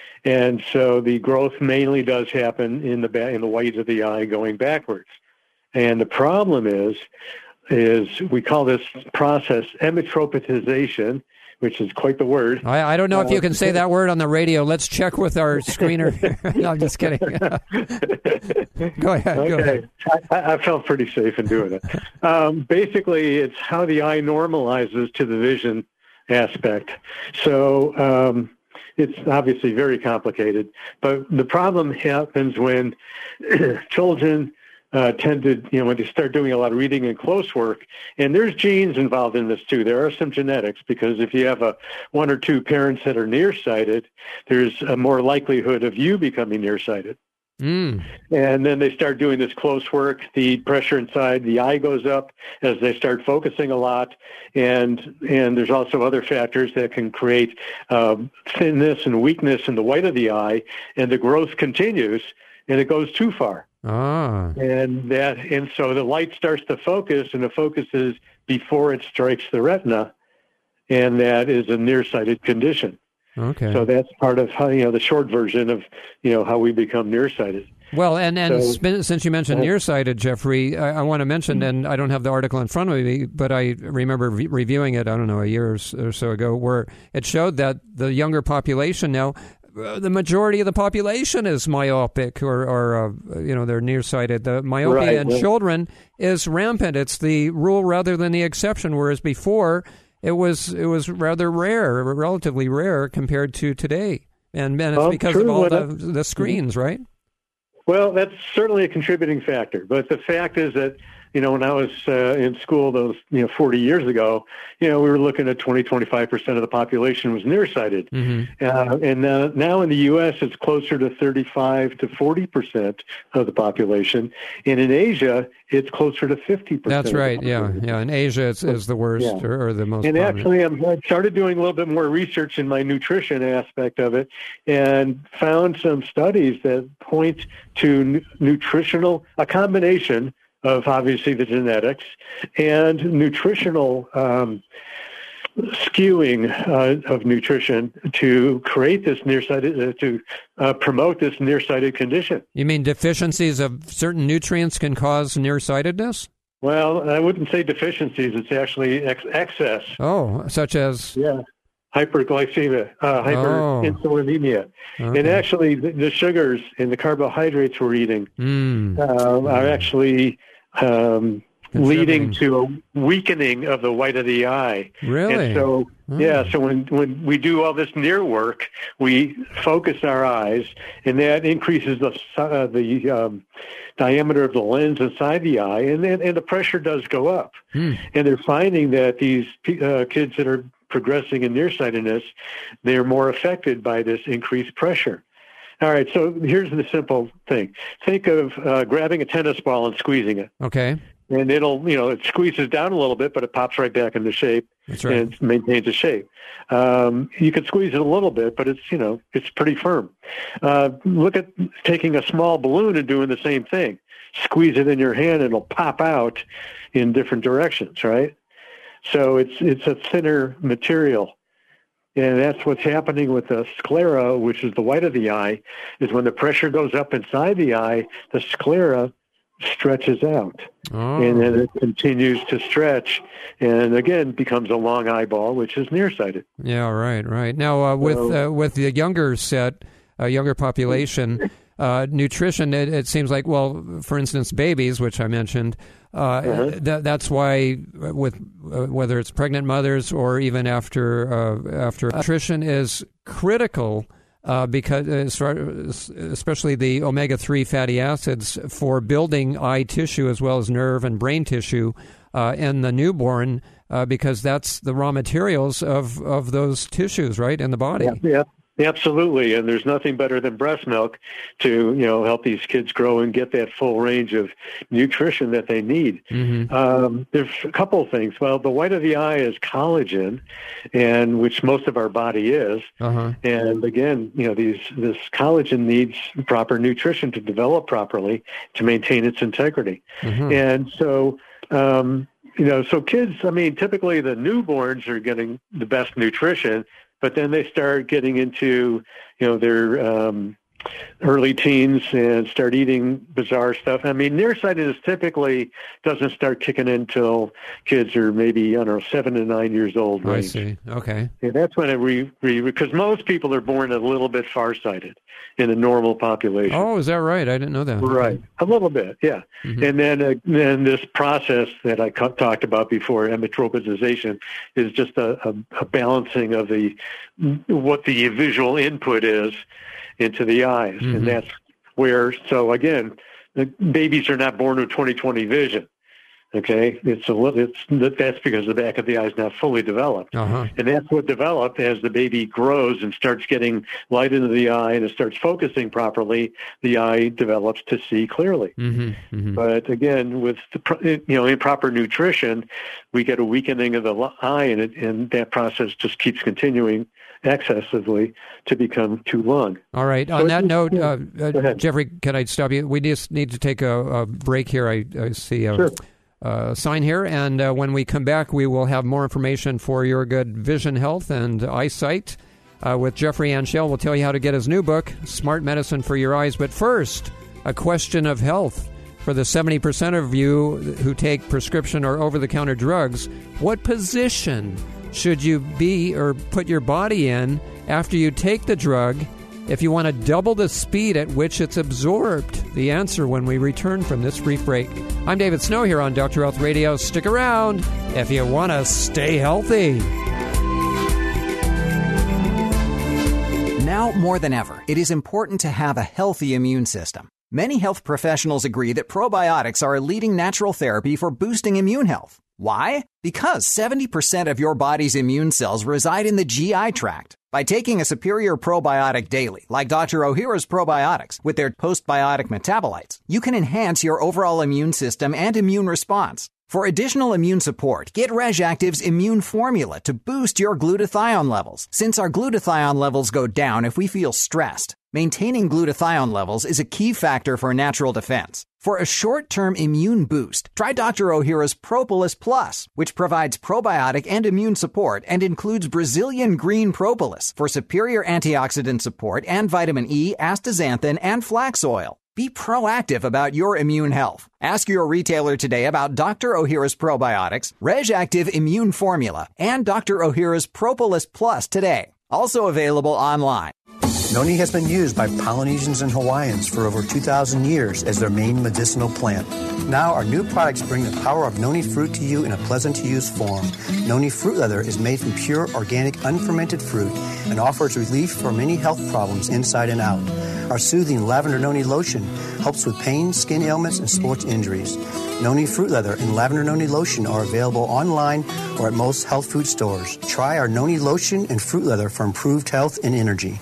And so the growth mainly does happen in the ba- in the whites of the eye going backwards. And the problem is, is we call this process emetropatization, which is quite the word. I, I don't know uh, if you can say that word on the radio. Let's check with our screener. No, I'm just kidding. Go ahead. Okay. Go ahead. I, I felt pretty safe in doing it. Um, basically, it's how the eye normalizes to the vision aspect. So um, it's obviously very complicated. But the problem happens when children uh, tend to, you know, when they start doing a lot of reading and close work, and there's genes involved in this too. There are some genetics, because if you have a one or two parents that are nearsighted, there's a more likelihood of you becoming nearsighted. Mm. And then they start doing this close work. The pressure inside the eye goes up as they start focusing a lot. And and there's also other factors that can create um, thinness and weakness in the white of the eye. And the growth continues, and it goes too far. Ah. And that and so the light starts to focus, and it focuses before it strikes the retina. And that is a nearsighted condition. Okay. So that's part of how, you know, the short version of, you know, how we become nearsighted. Well, and, and So- sp- since you mentioned Uh, nearsighted, Jeffrey, I, I want to mention, and I don't have the article in front of me, but I remember re- reviewing it, I don't know, a year or s- or so ago, where it showed that the younger population now, uh, the majority of the population is myopic or, or uh, you know, they're nearsighted. The myopia Right, in right. children is rampant. It's the rule rather than the exception, whereas before it was it was rather rare, relatively rare compared to today. And, and it's Well, because true, of all what the, I- the screens, right? Well, that's certainly a contributing factor. But the fact is that, you know, when I was uh, in school those, you know, forty years ago, you know, we were looking at twenty, twenty-five percent of the population was nearsighted. Mm-hmm. Uh, and uh, now in the U S, it's closer to thirty-five to forty percent of the population. And in Asia, it's closer to fifty percent. That's right. Yeah, yeah. In Asia, it's is the worst Yeah. or, or the most. And prominent. actually, I'm, I started doing a little bit more research in my nutrition aspect of it, and found some studies that point to nu- nutritional, a combination of obviously the genetics and nutritional um, skewing uh, of nutrition to create this nearsighted, uh, to uh, promote this nearsighted condition. You mean deficiencies of certain nutrients can cause nearsightedness? Well, I wouldn't say deficiencies; it's actually ex- excess. Oh, such as Yeah. Hyperglycemia, uh, hyperinsulinemia. Okay. And actually, the, the sugars and the carbohydrates we're eating Mm. uh, are actually um, leading to a weakening of the white of the eye. Really? And so, Oh. yeah, so when, when we do all this near work, we focus our eyes, and that increases the uh, the um, diameter of the lens inside the eye, and then and the pressure does go up. Hmm. And they're finding that these uh, kids that are progressing in nearsightedness, they're more affected by this increased pressure. All right, so here's the simple thing. Think of uh, grabbing a tennis ball and squeezing it. Okay. And it'll, you know, it squeezes down a little bit, but it pops right back into shape. That's right. And it maintains a shape. Um, you can squeeze it a little bit, but it's, you know, it's pretty firm. Uh, look at taking a small balloon and doing the same thing. Squeeze it in your hand, and it'll pop out in different directions, right? So it's it's a thinner material. And that's what's happening with the sclera, which is the white of the eye, is when the pressure goes up inside the eye, the sclera stretches out. Oh. And then it continues to stretch, and again becomes a long eyeball, which is nearsighted. Yeah, right, right. Now, uh, with uh, with the younger set, uh, younger population, uh, nutrition, it, it seems like, well, for instance, babies, which I mentioned, uh, Uh-huh. that, that's why with uh, whether it's pregnant mothers or even after uh, after nutrition is critical. Uh, because especially the omega three fatty acids for building eye tissue as well as nerve and brain tissue uh, in the newborn, uh, because that's the raw materials of, of those tissues, right, in the body. Yeah, yeah, absolutely. And there's nothing better than breast milk to, you know, help these kids grow and get that full range of nutrition that they need. Mm-hmm. Um, there's a couple of things. Well, the white of the eye is collagen, and which most of our body is. Uh-huh. And again, you know, these this collagen needs proper nutrition to develop properly to maintain its integrity. Mhm. And so, um, you know, so kids, I mean, typically the newborns are getting the best nutrition, but then they start getting into, you know, their um, early teens and start eating bizarre stuff. I mean, nearsightedness typically doesn't start kicking in until kids are maybe, I don't know, seven to nine years old. I range. see. Okay. Yeah, that's when it re, re because most people are born a little bit farsighted in a normal population. Oh, is that right? I didn't know that. Right. Okay. A little bit, yeah. Mm-hmm. And then uh, then this process that I co- talked about before, emmetropization, is just a, a, a balancing of the what the visual input is into the eyes. Mm-hmm. And that's where, so again, the babies are not born with twenty twenty vision. Okay, it's a little, it's that's because the back of the eye is not fully developed, uh-huh. and that's what developed as the baby grows and starts getting light into the eye and it starts focusing properly. The eye develops to see clearly. Mm-hmm. Mm-hmm. But again, with the, you know, improper nutrition, we get a weakening of the eye, and it, and that process just keeps continuing excessively to become too long. All right. So On that note, yeah. uh, uh, Jeffrey, can I stop you? We just need to take a, a break here. I, I see a, Sure. a sign here, and uh, when we come back, we will have more information for your good vision health and eyesight. Uh, with Jeffrey Anshel, we'll tell you how to get his new book, Smart Medicine for Your Eyes. But first, a question of health. For the seventy percent of you who take prescription or over-the-counter drugs, what position should you be or put your body in after you take the drug if you want to double the speed at which it's absorbed? The answer when we return from this brief break. I'm David Snow here on Doctor Health Radio. Stick around if you want to stay healthy. Now more than ever, it is important to have a healthy immune system. Many health professionals agree that probiotics are a leading natural therapy for boosting immune health. Why? Because seventy percent of your body's immune cells reside in the G I tract. By taking a superior probiotic daily, like Doctor Ohhira's probiotics, with their postbiotic metabolites, you can enhance your overall immune system and immune response. For additional immune support, get RegActive's Immune Formula to boost your glutathione levels, since our glutathione levels go down if we feel stressed. Maintaining glutathione levels is a key factor for natural defense. For a short-term immune boost, try Doctor Ohhira's Propolis Plus, which provides probiotic and immune support and includes Brazilian green propolis for superior antioxidant support and vitamin E, astaxanthin, and flax oil. Be proactive about your immune health. Ask your retailer today about Doctor Ohhira's probiotics, RegActive Immune Formula, and Doctor Ohhira's Propolis Plus today. Also available online. Noni has been used by Polynesians and Hawaiians for over two thousand years as their main medicinal plant. Now our new products bring the power of noni fruit to you in a pleasant-to-use form. Noni fruit leather is made from pure, organic, unfermented fruit and offers relief for many health problems inside and out. Our soothing lavender noni lotion helps with pain, skin ailments, and sports injuries. Noni fruit leather and lavender noni lotion are available online or at most health food stores. Try our noni lotion and fruit leather for improved health and energy.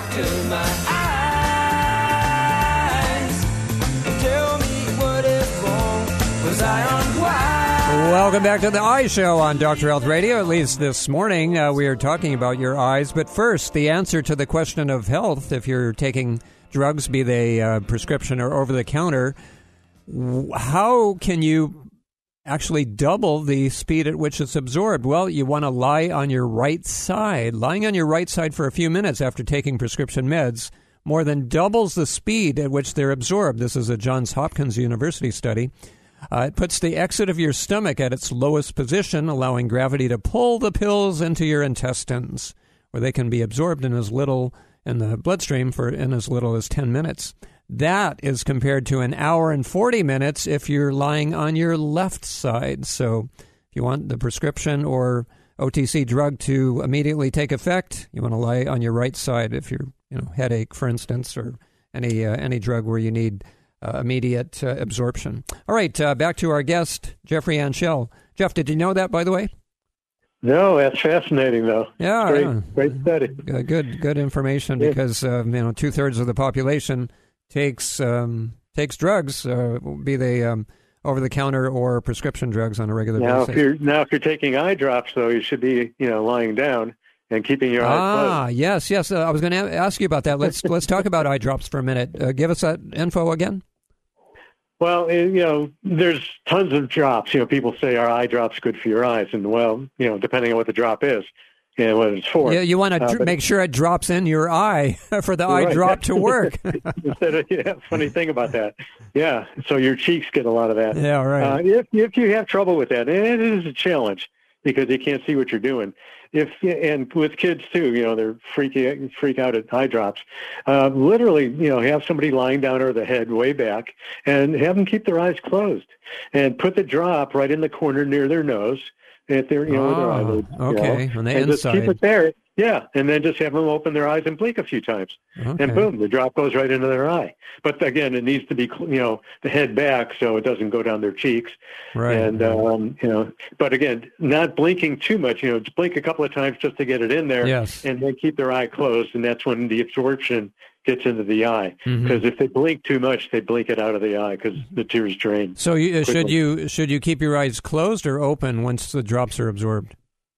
Welcome back to the Eye Show on Doctor Health Radio. At least this morning, uh, we are talking about your eyes. But first, the answer to the question of health, if you're taking drugs, be they uh, prescription or over-the-counter, how can you actually double the speed at which it's absorbed? Well, you want to lie on your right side. Lying on your right side for a few minutes after taking prescription meds more than doubles the speed at which they're absorbed. This is a Johns Hopkins University study. Uh, it puts the exit of your stomach at its lowest position, allowing gravity to pull the pills into your intestines, where they can be absorbed in as little in the bloodstream for in as little as ten minutes. That is compared to an hour and forty minutes if you're lying on your left side. So if you want the prescription or O T C drug to immediately take effect, you want to lie on your right side if you're, you know, headache, for instance, or any uh, any drug where you need Uh, immediate uh, absorption. All right, uh, back to our guest, Jeffrey Anshel. Jeff, did you know that, by the way? No, that's fascinating, though. Yeah, great, yeah. great study. Uh, good, good information yeah. because uh, you know two thirds of the population takes um, takes drugs, uh, be they um, over the counter or prescription drugs on a regular now, basis. If you're, now, if you're taking eye drops, though, you should be, you know, lying down and keeping your eyes closed. Ah, yes, yes. Uh, I was going to ask you about that. Let's let's talk about eye drops for a minute. Uh, give us that info again. Well, you know, there's tons of drops. You know, people say, are eye drops good for your eyes? And, well, you know, depending on what the drop is. and what it's for. Yeah, you want to uh, dr- make sure it drops in your eye for the eye right. drop to work. Instead of, yeah, funny thing about that. Yeah, so your cheeks get a lot of that. Yeah, right. Uh, if, if you have trouble with that, and it is a challenge because they can't see what you're doing. If and with kids too, you know, they're freaking freak out at eye drops. Uh, literally, you know, have somebody lying down over the head way back and have them keep their eyes closed and put the drop right in the corner near their nose. If they're, you know, oh, their eyelid, okay, you know, on the and inside. just keep it there. Yeah, and then just have them open their eyes and blink a few times, okay. and boom, the drop goes right into their eye. But again, it needs to be, you know, the head back so it doesn't go down their cheeks. Right. And um, you know, but again, not blinking too much. You know, just blink a couple of times just to get it in there. Yes. And then keep their eye closed, and that's when the absorption gets into the eye. Because mm-hmm. if they blink too much, they blink it out of the eye because the tears drain. So you, quickly. should you should you keep your eyes closed or open once the drops are absorbed?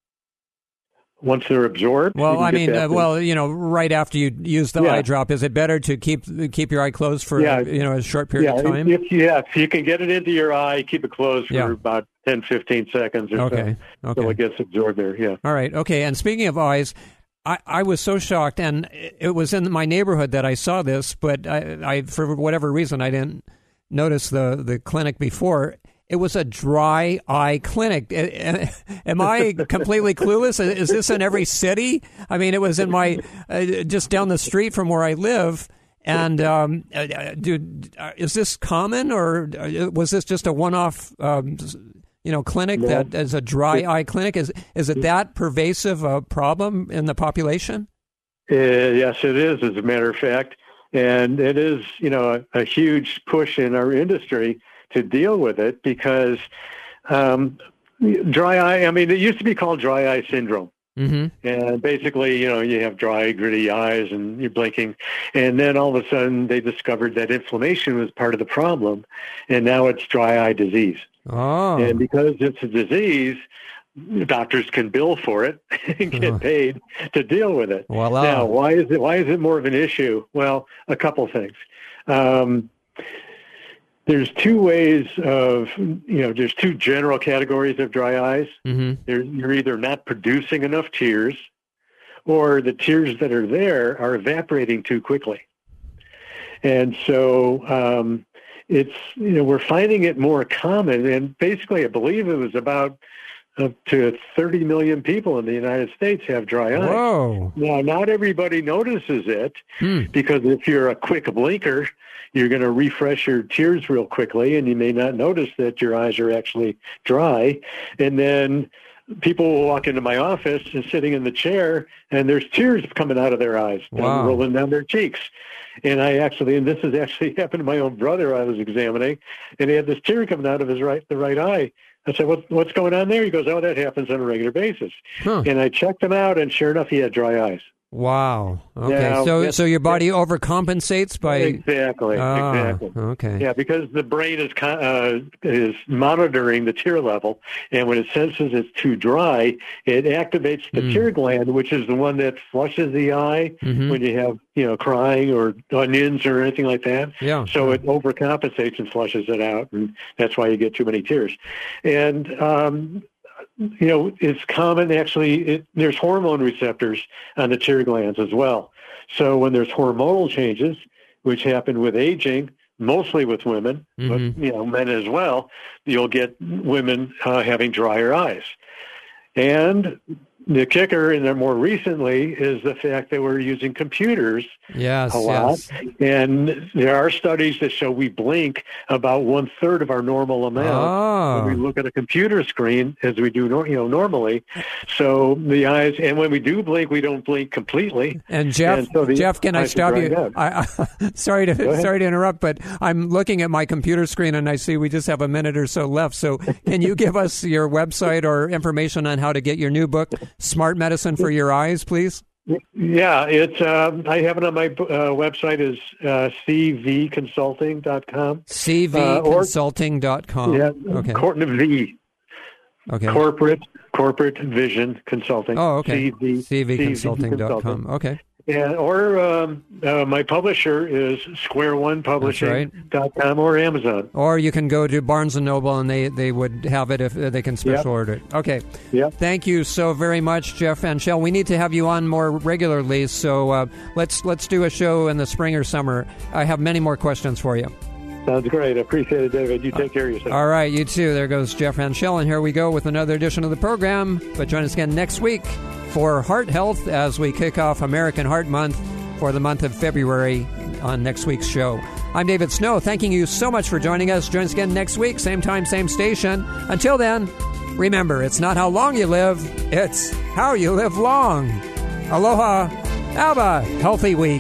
Once they're absorbed? Well, I mean, uh, well, you know, right after you use the yeah. eye drop, is it better to keep keep your eye closed for, yeah. you know, a short period yeah. of time? If, yeah, if you can get it into your eye, keep it closed for yeah. about ten, fifteen seconds or okay. so okay. until it gets absorbed there, yeah. All right, okay. And speaking of eyes, I, I was so shocked, and it was in my neighborhood that I saw this, but I, I for whatever reason, I didn't notice the, the clinic before. It was a dry eye clinic. Am I completely clueless? Is this in every city? I mean, it was in my uh, just down the street from where I live. And um, dude, is this common, or was this just a one-off, um, you know, clinic no. that is a dry eye clinic? Is is it that pervasive a problem in the population? Uh, yes, it is. As a matter of fact, and it is, you know, a, a huge push in our industry to deal with it because um, dry eye, I mean, it used to be called dry eye syndrome. Mm-hmm. And basically, you know, you have dry, gritty eyes and you're blinking. And then all of a sudden they discovered that inflammation was part of the problem. And now it's dry eye disease. Oh. And because it's a disease, doctors can bill for it and get oh. paid to deal with it. Voila. Now, why is it, why is it more of an issue? Well, a couple things. Um, There's two ways of, you know, there's two general categories of dry eyes. Mm-hmm. There, you're either not producing enough tears or the tears that are there are evaporating too quickly. And so um, it's, you know, we're finding it more common. And basically, I believe it was about up to thirty million people in the United States have dry eyes. Whoa. Now, not everybody notices it hmm. because if you're a quick blinker, you're going to refresh your tears real quickly, and you may not notice that your eyes are actually dry. And then people will walk into my office and sitting in the chair, and there's tears coming out of their eyes, wow. down, rolling down their cheeks. And I actually, and this has actually happened to my own brother I was examining, and he had this tear coming out of his right, the right eye. I said, what, what's going on there? He goes, oh, that happens on a regular basis. Huh. And I checked him out, and sure enough, he had dry eyes. Wow. Okay. Now, so, yes, so your body yes. overcompensates by exactly, ah, exactly. Okay. Yeah, because the brain is uh, is monitoring the tear level, and when it senses it's too dry, it activates the mm. tear gland, which is the one that flushes the eye mm-hmm. when you have, you know, crying or onions or anything like that. Yeah. So it overcompensates and flushes it out, and that's why you get too many tears. And um, you know, it's common actually, it, there's hormone receptors on the tear glands as well. So when there's hormonal changes, which happen with aging, mostly with women, mm-hmm. but, you know, men as well, you'll get women uh, having drier eyes. And the kicker, and then more recently, is the fact that we're using computers yes, a lot. yes. And there are studies that show we blink about one third of our normal amount oh. when we look at a computer screen as we do, you know, normally. So the eyes, and when we do blink, we don't blink completely. And Jeff, and so the Jeff, can I stop you? I, I, sorry to Go sorry to interrupt, but I'm looking at my computer screen and I see we just have a minute or so left. So can you give us your website or information on how to get your new book, Smart Medicine for Your Eyes, please? Yeah, it's. Um, I have it on my uh, website is uh, c v consulting dot com. c v consulting dot com. Uh, yeah, okay. Cor- V. Okay. Corporate Corporate Vision Consulting. Oh, okay. C V c v consulting dot com. Okay. Yeah, or um, uh, my publisher is square one publishing dot com or Amazon. Or you can go to Barnes and Noble, and they, they would have it if they can special yep. order it. Okay. Yep. Thank you so very much, Jeff Anshel. We need to have you on more regularly, so uh, let's let's do a show in the spring or summer. I have many more questions for you. Sounds great. I appreciate it, David. You take care of yourself. All right, you too. There goes Jeff Anshel, and here we go with another edition of the program. But join us again next week for Heart Health as we kick off American Heart Month for the month of February on next week's show. I'm David Snow, thanking you so much for joining us. Join us again next week, same time, same station. Until then, remember, it's not how long you live, it's how you live long. Aloha. Have a healthy week.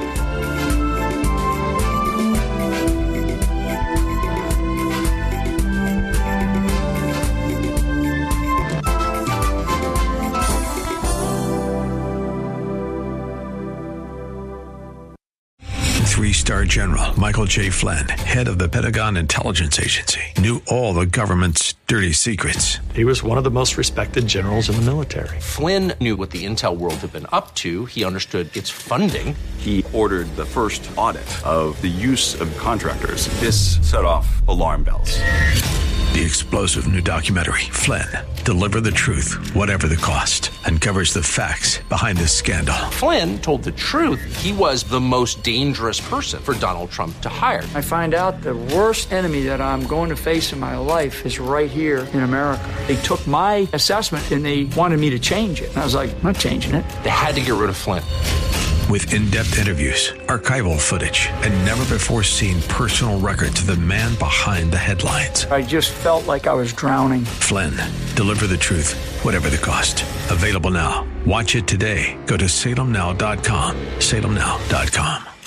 Three-star General Michael J. Flynn, head of the Pentagon Intelligence Agency, knew all the government's dirty secrets. He was one of the most respected generals in the military. Flynn knew what the intel world had been up to. He understood its funding. He ordered the first audit of the use of contractors. This set off alarm bells. The explosive new documentary, Flynn, Deliver the Truth, Whatever the Cost, uncovers the facts behind this scandal. Flynn told the truth. He was the most dangerous person for Donald Trump to hire. I find out the worst enemy that I'm going to face in my life is right here in America. They took my assessment and they wanted me to change it. And I was like, I'm not changing it. They had to get rid of Flynn. With in-depth interviews, archival footage, and never-before-seen personal records of the man behind the headlines. I just felt like I was drowning. Flynn, Deliver the Truth, Whatever the Cost. Available now. Watch it today. Go to salem now dot com. salem now dot com.